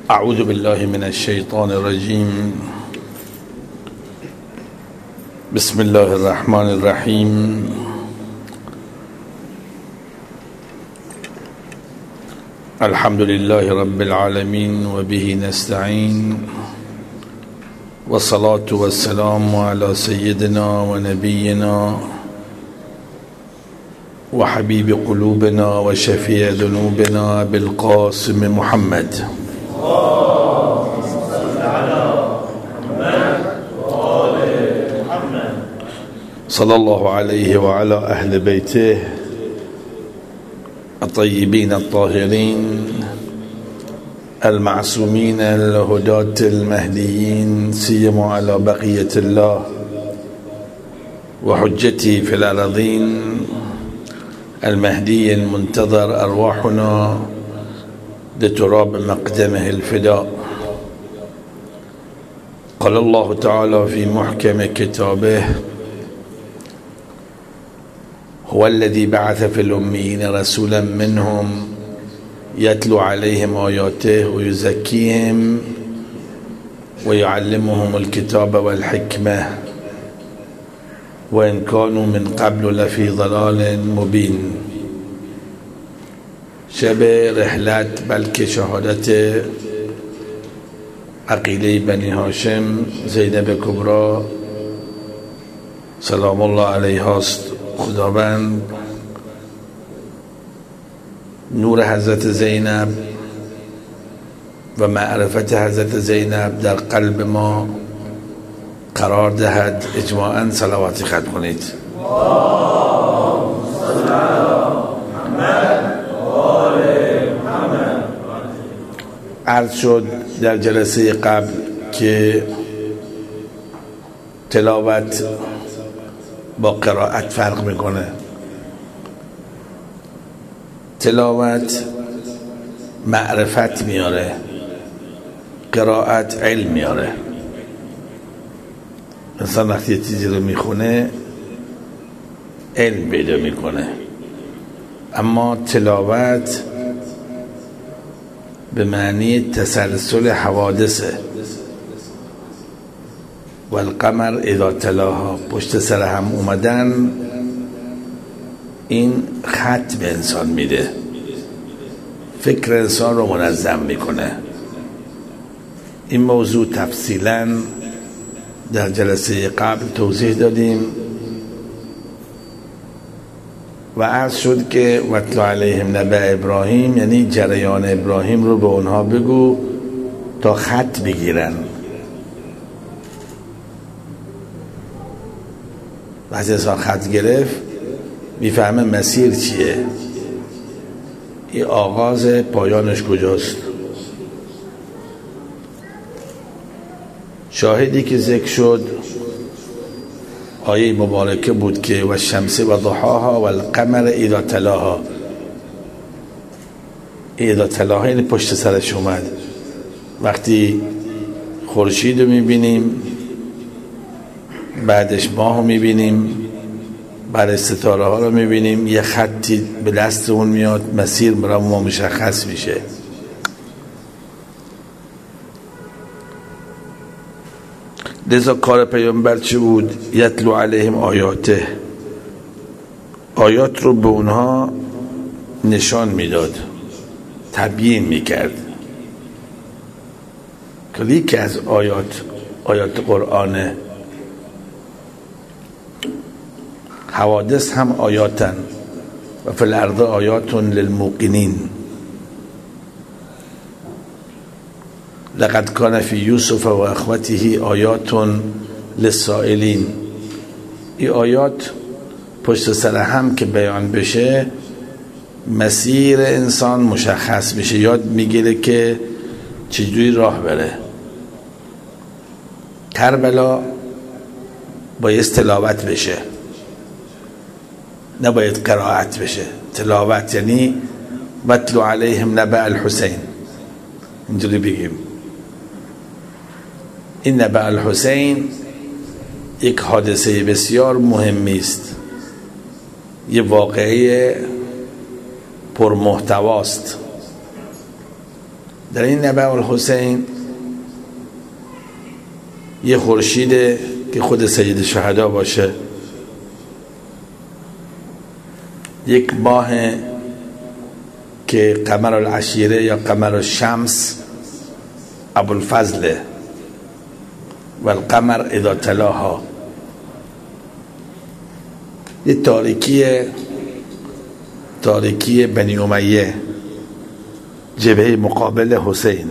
اعوذ بالله من الشیطان الرجیم. بسم الله الرحمن الرحیم. الحمد لله رب العالمين وبه نستعين، والصلاة والسلام على سيدنا ونبينا وحبيب قلوبنا وشفيع ذنوبنا بالقاسم محمد. صلى الله عليه وعلى أهل بيته الطيبين الطاهرين المعصومين الهداة المهديين، سيما على بقية الله وحجته في الأرضين المهدي المنتظر أرواحنا لتراب مقدمه الفداء. قال الله تعالى في محكم كتابه: هو الذي بعث في الأميين رسولا منهم يتلو عليهم آياته ويزكيهم ويعلمهم الكتاب والحكمة وإن كانوا من قبل لفي ضلال مبين. شب رحلت بلکه شهادت عقیله بنی هاشم زینب کبرا سلام الله علیها است. خداوند نور حضرت زینب و معرفت حضرت زینب در قلب ما قرار دهد. اجماعاً صلواتی ختم کنید. عرض شد در جلسه قبل که تلاوت با قرائت فرق میکنه. تلاوت معرفت میاره، قرائت علم میاره. انسان وقتی یه چیزی رو میخونه علم پیدا میکنه، اما تلاوت به معنی تسلسل حوادثه. و القمر اذا تلاها، پشت سر هم اومدن، این خط به انسان میده، فکر انسان رو منظم میکنه. این موضوع تفصیلا در جلسه قبل توضیح دادیم و عرض شد که واتلو علیهم نبأ ابراهیم یعنی جریان ابراهیم رو به اونها بگو تا خط بگیرن. وقتی انسان خط گرفت میفهمه مسیر چیه، این آغاز پایانش کجاست. شاهدی که ذکر شد آیه مبارکه بود که و الشمس و ضحاها و القمر اذا تلاها. اذا تلاها یعنی پشت سرش اومد. وقتی خورشید رو میبینیم، بعدش ماه رو میبینیم، بعد ستاره ها رو میبینیم، یه خطی به دست اون میاد، مسیر برای ما مشخص میشه. لذا کار پیامبر چی بود؟ یتلو علیهم آیاته، آیات رو به اونها نشان میداد، تبیین میکرد. که یکی از آیات قرآنه. حوادث هم آیاتن و فی الارض آیات للموقنین. لقد کان فی یوسف و اخوته آیات للسائلین. این آیات پشت سر هم که بیان بشه مسیر انسان مشخص میشه، یاد میگیره که چجوری راه بره. کربلا باید تلاوت بشه، نباید قرائت بشه. تلاوت یعنی واتلو علیهم نبأ الحسین، اینجوری بگیم. این نبأ الحسین یک حادثه بسیار مهمی است، یه واقعه پرمحتواست. در این نبع الحسین یه خورشیده که خود سید شهدا باشه، یک ماه که قمر العشیره یا قمر الشمس ابوالفضل و القمر اذا تلاها، یه تاریکی بنی امیه، جبهه مقابل حسین.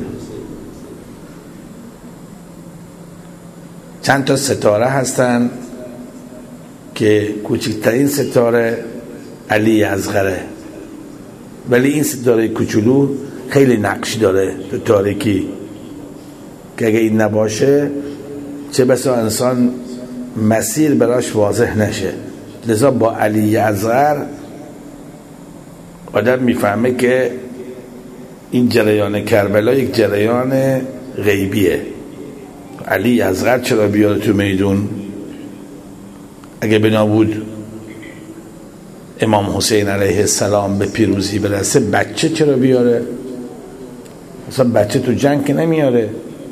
چند تا ستاره هستن که کوچکترین ستاره علی اصغره، ولی این ستاره کوچولو خیلی نقش داره تو تاریکی که اگه این نباشه چه بسا انسان مسیر براش واضح نشه. لذا با علی اصغر آدم میفهمه که این جریان کربلا یک جریان غیبیه. علی اصغر چرا بیاره تو میدون؟ اگه بنا بود امام حسین علیه السلام به پیروزی برسه، بچه چرا بیاره؟ مثلا بچه تو جنگ که نمیاره.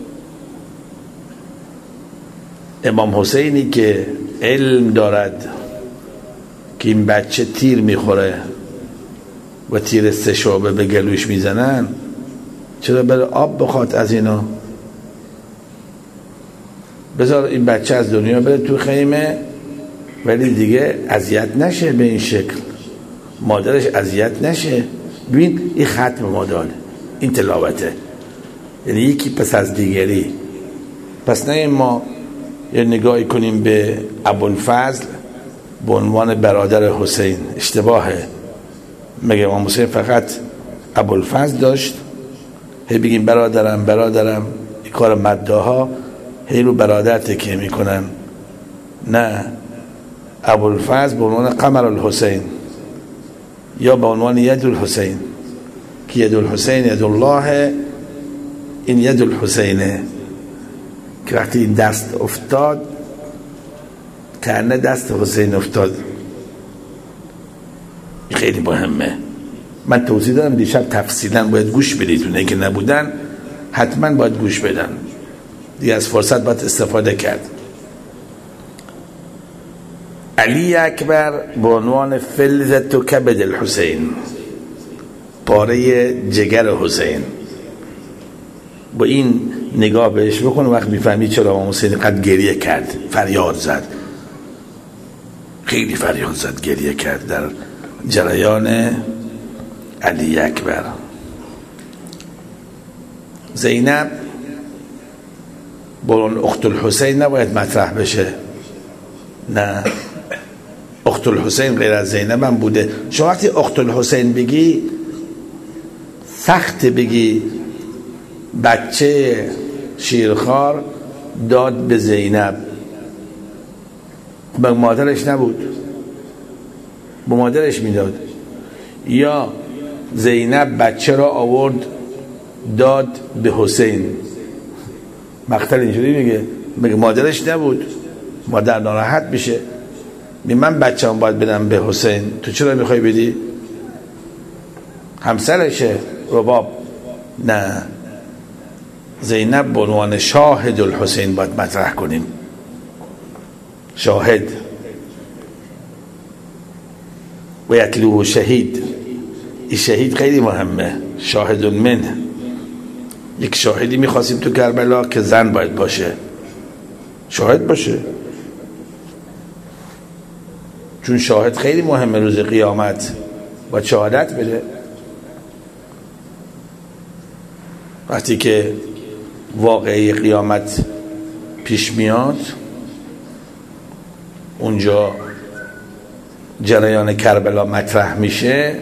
امام حسینی که علم دارد که این بچه تیر میخوره و تیر 3 شعبه به گلوش میزنن، چرا بره آب بخواد از اینا؟ بذار این بچه از دنیا بره تو خیمه، ولی دیگه اذیت نشه به این شکل، مادرش اذیت نشه. ببین این ختم ما داد، این تلاوته، یعنی یکی پس از دیگری. پس نه ما یه نگاهی کنیم به ابوالفضل به عنوان برادر حسین، اشتباهه. مگه امام حسین فقط ابوالفضل داشت؟ هی بگیم برادرم، این کار مداها هی رو برادر تکیه میکنن. نه، ابوالفضل به عنوان قمر الحسین یا به عنوان ید الحسین، که ید الحسین ید الله، این ید الحسینه که وقتی این دست افتاد کنه دست حسین افتاد. خیلی مهمه. من توضیح دادم دیشب تفصیلا، باید گوش بدید. اونایی که نبودن حتما باید گوش بدن، دیگه از فرصت باید استفاده کرد. علی اکبر به عنوان فلذت و کبد الحسین، پاره جگر حسین. با این نگاه بهش بکن، وقت میفهمی چرا امام حسین قد گریه کرد، فریاد زد، خیلی فریاد زد، گریه کرد در جریان علی اکبر. زینب با اون اخت الحسین نباید مطرح بشه. نه، اخت الحسین غیر از زینب هم بوده. شما وقتی اخت الحسین بگی سخت، بگی بچه شیرخوار داد به زینب، به مادرش نبود، به مادرش میداد. یا زینب بچه را آورد داد به حسین، مقتل اینجوری میگه مادرش نبود، مادر ناراحت میشه، من بچه هم باید بدم به حسین، تو چرا میخوای بدی؟ همسرشه رباب. نه، زینب به عنوان شاهد الحسین باید مطرح کنیم. شاهد و یتلوه شهید، این شهید خیلی مهمه. شاهد من، یک شاهدی میخواستیم تو کربلا که زن باید باشه، شاهد باشه، چون شاهد خیلی مهمه. روز قیامت با شهادت بده. وقتی که واقعی قیامت پیش میاد، اونجا جریان کربلا مطرح میشه،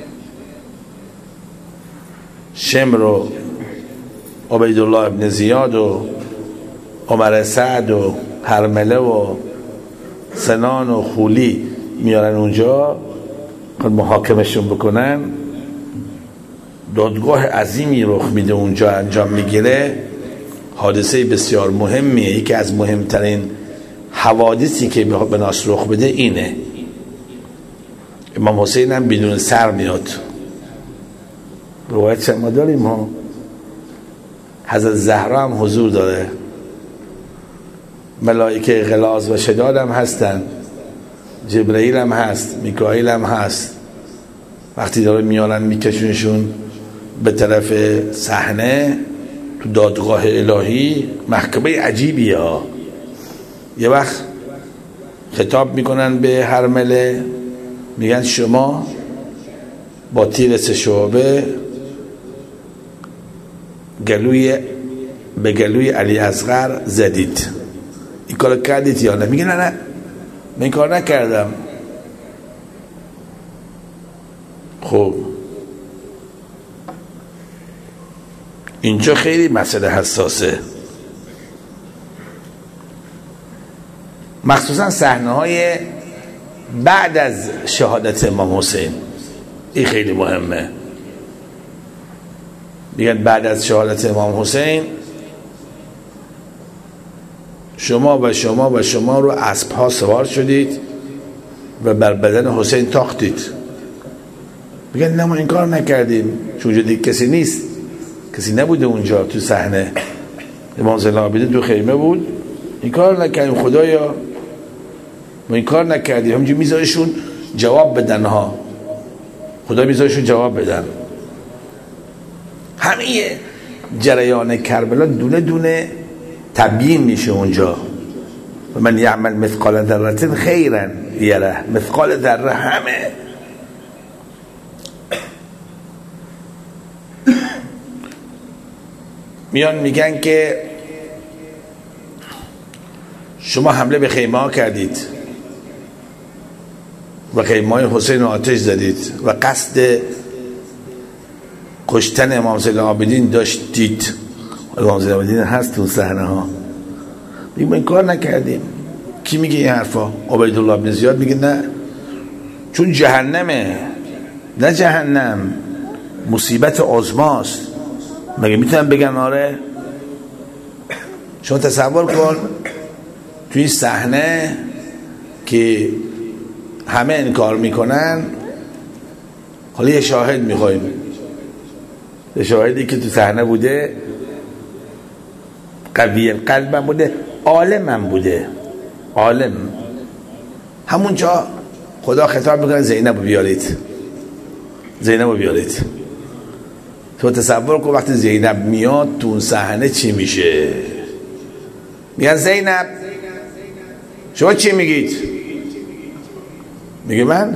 شمر و عبیدالله ابن زیاد و عمر سعد و هرمله و سنان و خولی میارن اونجا محاکمشون بکنن. دادگاه عظیمی رخ میده اونجا، انجام میگیره. حادثه بسیار مهمیه. یکی از مهمترین حوادثی که به ناس رخ بده اینه. امام حسین هم بدون سر میاد. روایت ما داریم ها، حضرت زهرا هم حضور داره، ملائکه غلاظ و شداد هم هستن، جبرئیل هم هست، میکائیل هم هست. وقتی داره میارن میکشونشون به طرف صحنه تو دادگاه الهی، محکمه عجیبیه ها. یه وقت خطاب میکنن به هرمله، میگن شما با تیر 3 شعبه به گلوی علی اصغر زدید، این کار کردید یا نه؟ میگه نه من این کار نکردم. خب اینجا خیلی مسئله حساسه، مخصوصا صحنه‌های بعد از شهادت امام حسین. این خیلی مهمه. میگن بعد از شهادت امام حسین شما رو اسب‌ها سوار شدید و بر بدن حسین تاختید. میگن نه ما این کار نکردیم، چون اونجا دیگه کسی نیست، کسی نبوده اونجا تو صحنه، امام زین العابدین تو خیمه بود. این کار نکردیم خدایا، ما این کار نکردیم. همینجور میذارشون جواب بدن ها، خدا میذارشون جواب بدن. همه جریان کربلا دونه دونه تبیین میشه اونجا. و من یعمل مثقال ذره خیرا یره، مثقال ذره همه. میان میگن که شما حمله به خیمه ها کردید و خیمه های حسین رو آتش زدید و قصد کشتن امام زین العابدین داشتید. امام زین العابدین هست تو صحنه ها. میگه ما این کار نکردیم. کی میگه این حرفا؟ عبیدالله بن زیاد میگه نه، چون جهنمه. نه جهنم، مصیبت عظماست. مگه میتونم بگم آره؟ شما تصور کن توی صحنه که همه انکار میکنن، حالا یه شاهد میخوایم، یه شاهدی که تو صحنه بوده، قوی قلبم بوده، عالمم بوده، عالم. همونجا خدا خطاب میکنه زینب رو بیارید، زینب رو بیارید. تو تصور کن وقتی زینب میاد تو اون صحنه چی میشه؟ میگن زینب شما چی میگید؟ میگه من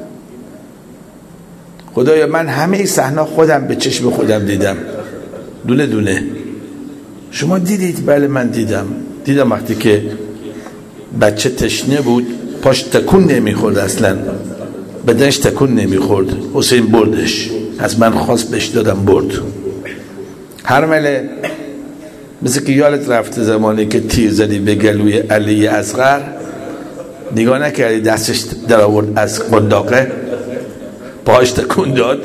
خدایا من همه این صحنه خودم به چشم خودم دیدم، دونه دونه. شما دیدید؟ بله من دیدم وقتی که بچه تشنه بود پاش تکون نمیخورد، اصلا بدنش تکون نمیخورد، حسین بردش، از من خواست بهش دادم برد. هرمله مثل که یادت رفته زمانی که تیر زدی به گلوی علی اصغر، نگاه نکردی دستش در آورد از قنداقه، پاش تکون داد.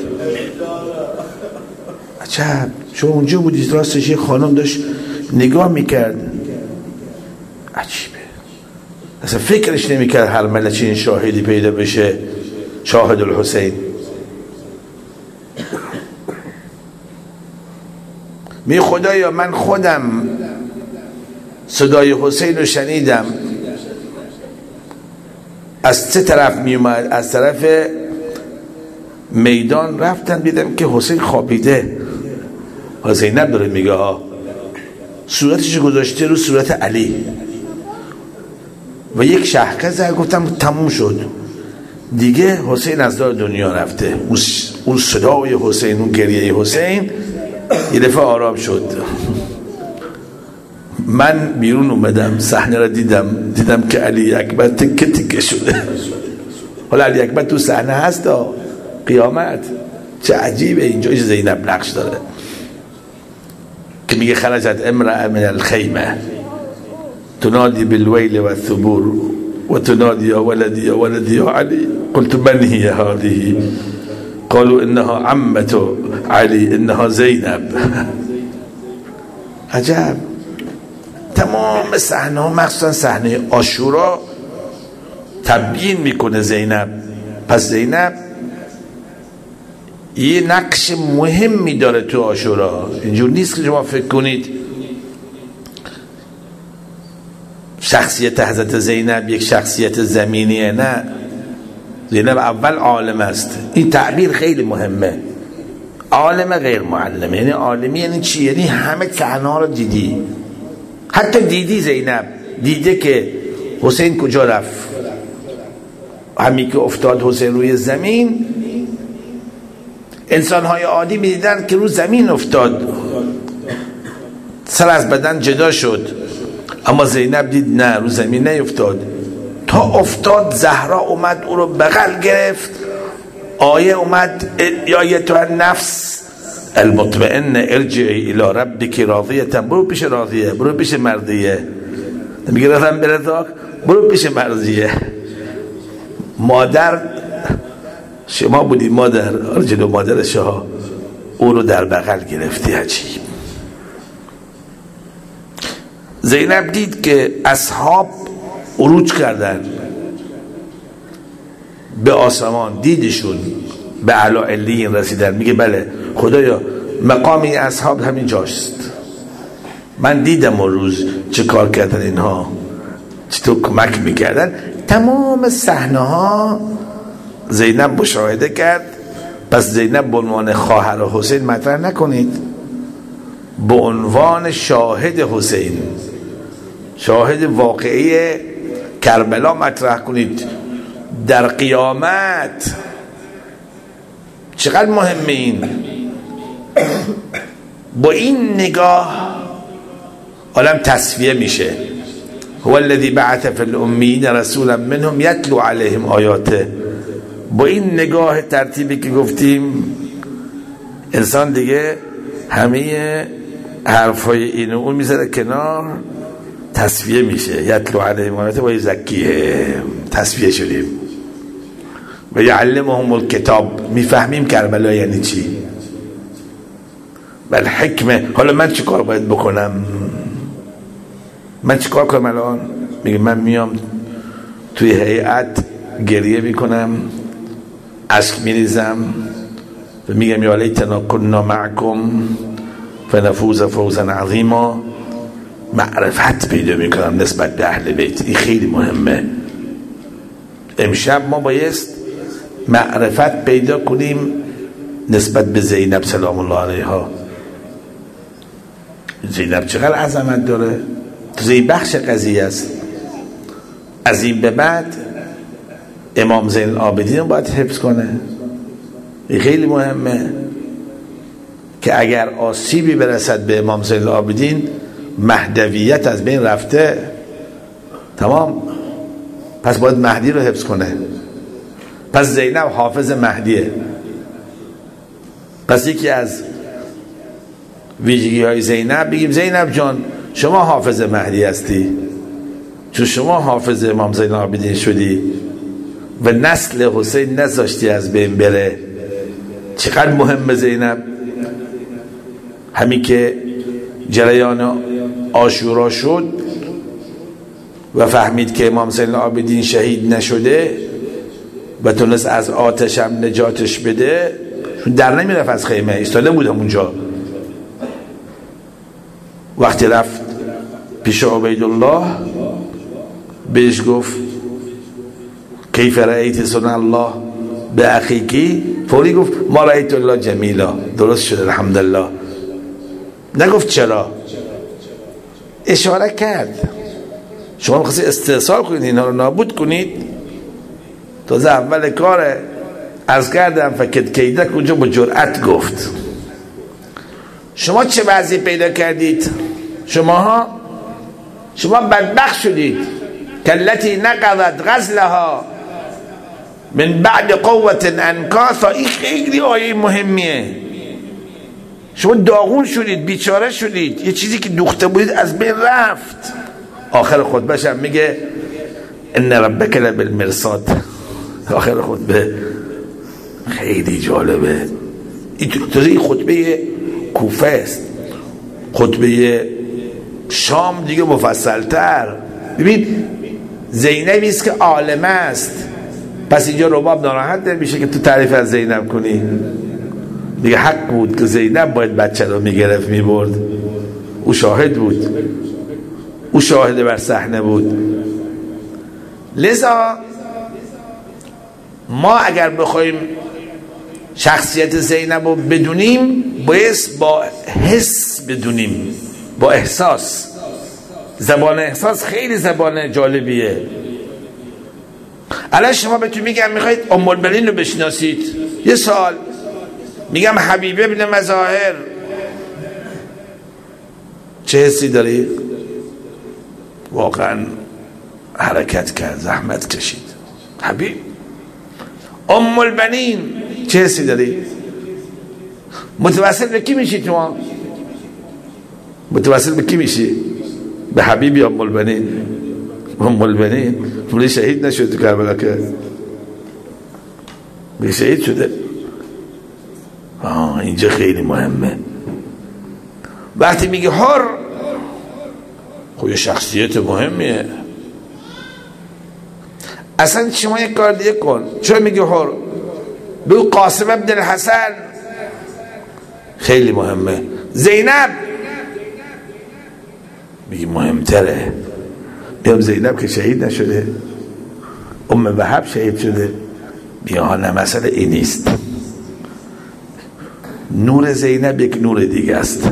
عجب، چون اونجا بودی راستش یه خانم داشت نگاه میکرد. عجیبه، اصلا فکرش نمیکرد هرمله چین شاهدی پیدا بشه، شاهد الحسین. می خدایا من خودم صدای حسین رو شنیدم، از 3 طرف می اومد، از طرف میدان رفتن دیدم که حسین خوابیده. زینب داره میگه ها، صورتش گذاشته رو صورت علی و یک شهقه زد. گفتم تموم شد دیگه، حسین از دار دنیا رفته. اون صدای حسین، اون گریه حسین یه دفعه آرام شد. من بیرون اومدم، صحنه را دیدم که علی اکبر تکه تکه شده. حالا علی اکبر تو صحنه هست قیامت. چه عجیبه، اینجا زینب نقش داره که میگه خرجت امرأة من الخیمه تنادی بالویل و الثبور و تنادی یا ولدی یا ولدی یا علی. قلت من هي هذه؟ قالوا انها عمة علی انها زینب. عجب. تمام صحنه ها مخصوصا صحنه عاشورا تبیین میکنه زینب. پس زینب یه نقش مهمی داره تو عاشورا. اینجور نیست که شما فکر کنید شخصیت حضرت زینب یک شخصیت زمینیه. نه، زینب اول عالم است. این تعبیر خیلی مهمه. عالم غیر معلم. یعنی عالمی یعنی چی؟ یعنی همه صحنه‌ها رو دیدی، حتی دیدی زینب دیده که حسین کجا رفت، همین که افتاد حسین روی زمین. انسان‌های عادی می‌دیدن که رو زمین افتاد، سر از بدن جدا شد، اما زینب دید نه، رو زمین نیفتاد، تا افتاد زهرا اومد او رو بغل گرفت. آیه اومد یا تو نفس المطمئن ارجعی الی ربک راضیه، برو پیش راضیه، برو پیش مرضیه. میگه رفتم برزاق، برو پیش مرضیه. مادر شما بودی، مادر جلو مادر شاه او رو در بغل گرفتی. عجیب. زینب دید که اصحاب عروج کردن به آسمان، دیدشون به اعلی علیین رسیدن. میگه بله خدایا مقامی اصحاب همین جاست، من دیدم اون روز چه کار کردن اینها، چطور کمک میکردن. تمام صحنه ها زینب مشاهده کرد. پس زینب به عنوان خواهر حسین مطرح نکنید، به عنوان شاهد حسین، شاهد واقعی کربلا مطرح کنید. در قیامت چقدر مهمه این. با این نگاه عالم تصفیه میشه. هو الذی بعث فی الامین رسولا منهم یتلو علیهم آیاته. با این نگاه ترتیبی که گفتیم انسان دیگه همه حرفای این و اون میذاره کنار، تصفیه میشه. یتلو علیهم آیاته و یزکیهم، تصفیه شدیم. و یعلمهم الکتاب، میفهمیم کربلا یعنی چی. بل حکمه. حالا من چی کار باید بکنم؟ من چی کار کنم الان؟ میگه من میام توی هیئت گریه میکنم، اشک میریزم و میگم یا لیتنا کنا معکم فنفوز فوزا عظیما. معرفت پیدا میکنم نسبت به اهل بیت. این خیلی مهمه. امشب ما بایست معرفت پیدا کنیم نسبت به زینب سلام الله علیها. زینب چقدر عظمت داره، توی بخش قضیه است. از این به بعد امام زین العابدین رو باید حفظ کنه. این خیلی مهمه که اگر آسیبی برسد به امام زین العابدین، مهدویت از بین رفته، تمام. پس باید مهدی رو حفظ کنه. پس زینب حافظ مهدیه. پس یکی از ویژگی های زینب بگیم زینب جان شما حافظ مهدی هستی، چون شما حافظ امام زین العابدین شدی و نسل حسین نذاشتی از بین بره. چقدر مهمه زینب. همین که جریان عاشورا شد و فهمید که امام زین العابدین شهید نشده و تونست از آتش هم نجاتش بده، چون در نمیرفت از خیمه، ایستاده بودم اونجا. وقتی رفت پیش عبیدالله بهش گفت کیف رأیت سنن الله به اخیکی، فوری گفت ما رأیت الله جمیلا، درست شده الحمدلله. نگفت چرا، اشاره کرد. شما می‌خواستید استحصال کنید، اینها رو نابود کنید. تازه اول کار از کردم فکت کیدک اونجا با جرأت گفت. شما چه وضعی پیدا کردید؟ شما بدبخت شدید. کلتی نقضت غزلها من بعد قوت انکاثا. این خیلی آیه مهمیه. شما داغون شدید، بیچاره شدید، یه چیزی که دوخته بودید از بین رفت. آخر خطبه‌ش هم میگه ان ربک لبالمرصاد. آخر خطبه خیلی جالبه. این خطبه کوفه است. خطبه شام دیگه مفصل‌تر. ببین زینبی است که عالمه است. پس اینجا رباب ناراحت نمیشه که تو تعریف از زینب کنی. دیگه حق بود که زینب باید بچه رو میگرفت میبرد. او شاهد بود، او شاهد بر صحنه بود. لذا ما اگر بخوایم شخصیت زینب رو بدونیم باید با حس بدونیم، با احساس. زبان احساس خیلی زبان جالبیه. الان شما بهتون میگم میخواید ام المؤمنین رو بشناسید، یه سال میگم حبیبه ابن مظاهر، چه حسی داری؟ واقعا حرکت کرد، زحمت کشید. حبیب ام المؤمنین چه حسی داری؟ متوسل به کی میشی تو؟ متوسل به کی میشی؟ به حبیب یا ام المؤمنین؟ ام المؤمنین ولی شهید نشد تو کربلا که شهید شده. اینجا خیلی مهمه. وقتی میگه حر، خب یه شخصیت مهمیه. اصلا شما یک کار دیگه کن، چرا میگه حر؟ بگو قاسم ابن الحسن، خیلی مهمه. زینب میگه مهمتره. میگم زینب که شهید نشده، ام وهب شهید شده. میگه نه مسئله این نیست، نور زینب یک نور دیگه است.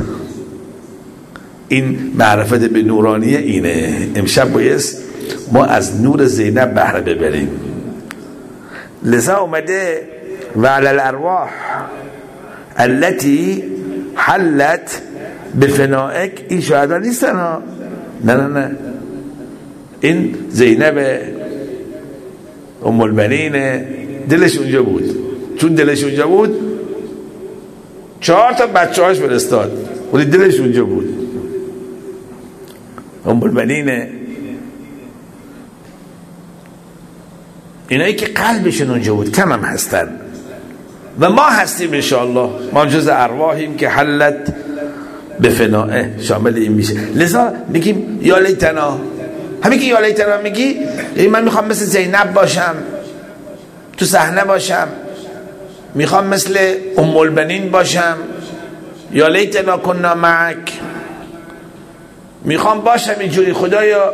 این معرفت به نورانیه اینه. امشب بایست ما از نور زینب بهره ببریم. لذا اومده و علی الارواح التي حلت بفنائک، این شهدا نیستن ها، نه این زینب ام المؤمنین دلش اونجا بود. چون دلش اونجا بود 4 تا بچه هاش فرستاد، ولی دلش اونجا بود. ام المؤمنین اینایی که قلبشون اونجا بود کم هم هستن و ما هستیم انشاءالله. ما جز ارواحیم که حلت به فنائه، شامل این میشه. لذا میگیم یا لیتنا. همین که یا لیتنا میگی من میخوام مثل زینب باشم، تو صحنه باشم، میخوام مثل ام المؤمنین باشم، یا لیتنا کنا معک، میخوام باشم اینجوری. خدایا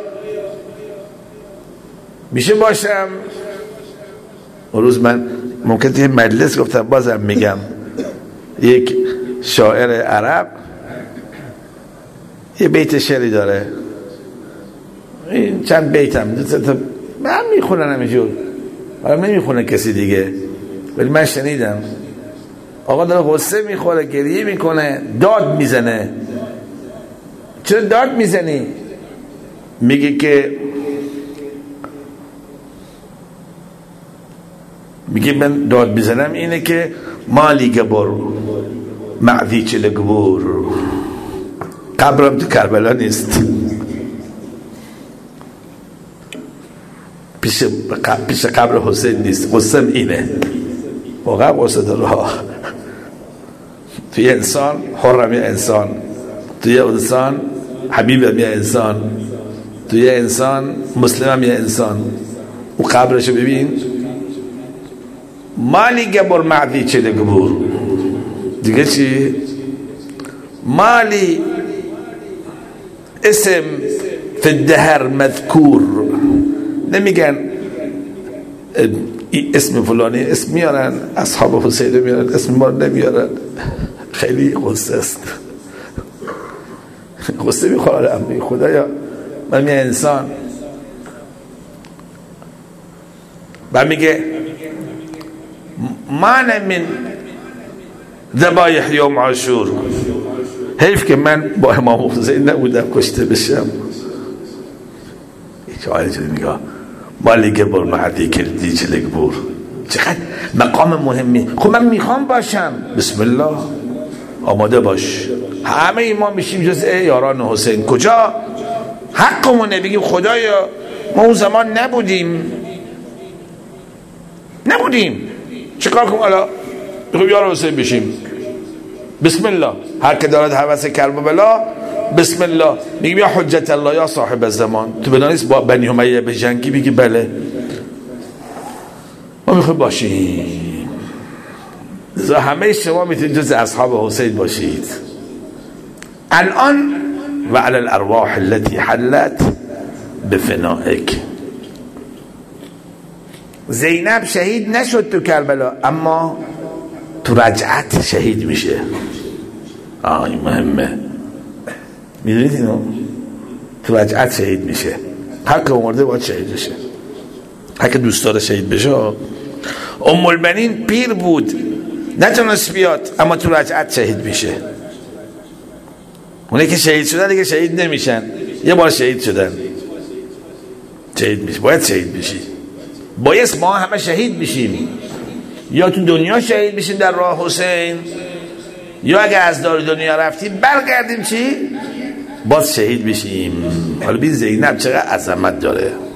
میشه باشم. اون روز من ممکن توی مجلس گفتم، بازم میگم، یک شاعر عرب یه بیت شعری داره، این چند بیتم من میخونن همینجور، حالا نمیخونه کسی دیگه، ولی من شنیدم. آقا داره غصه میخوره، گریه میکنه، داد میزنه. چرا داد میزنی؟ میگه که من داد میزنم اینه که مالی گبر معوی چل گبور، قبرم تو کربلا نیست، پیش قبر حسین نیست. قصم اینه، واقعا قصه داره. توی انسان حرم یه انسان، توی انسان حبیبم یه انسان، توی انسان مسلمم یه انسان. او قبرشو ببین، مالی گبر معدی چه گبور. دیگه چی؟ مالی اسم فی الدهر مذکور. نمیگن اسم فلانی، اسم میارن اصحاب حسین میارن، اسم ما نمیارن. خیلی غصه است، غصه میخوره. امری خدایا من یه انسان. و میگه من من ذبایح یوم عاشور، حیف که من با امام حسین نبودم کشته بشم. هیچ آیه میگه مالی گبر معدی کردی چلک بور. چقدر مقام مهمی. خب من میخوام باشم، بسم الله آماده باش. همه ما میشیم جزء یاران حسین. کجا حقمونه بگیم خدایا ما اون زمان نبودیم چیکار کنم الان؟ بگیم یار حسین بشیم. بسم الله. هر که دارد هوس کربلا بسم الله. میگیم یا حجت الله یا صاحب الزمان، تو بدانیست با بنی امیه به جنگی؟ بگی بله ما میخوایم باشیم. همه شما میتونید جز اصحاب حسین باشید. الان و علی الارواح التي حلت بفنائک. زینب شهید نشد تو کربلا، اما تو رجعت شهید میشه. این مهمه، میدونید اینو؟ تو رجعت شهید میشه. هر که مرده باید شهید بشه، هر که دوست داره شهید بشه. ام البنین پیر بود نتونست بیاد، اما تو رجعت شهید میشه. اونه که شهید شدن دیگه شهید نمیشن، یه بار شهید شدن شهید میشه. باید شهید بشی، باید ما همه شهید میشیم، یا تو دنیا شهید میشیم در راه حسین، یا اگه از دار دنیا رفتیم برگردیم چی؟ باز شهید بشیم. حالا بین زینب چقدر عظمت داره.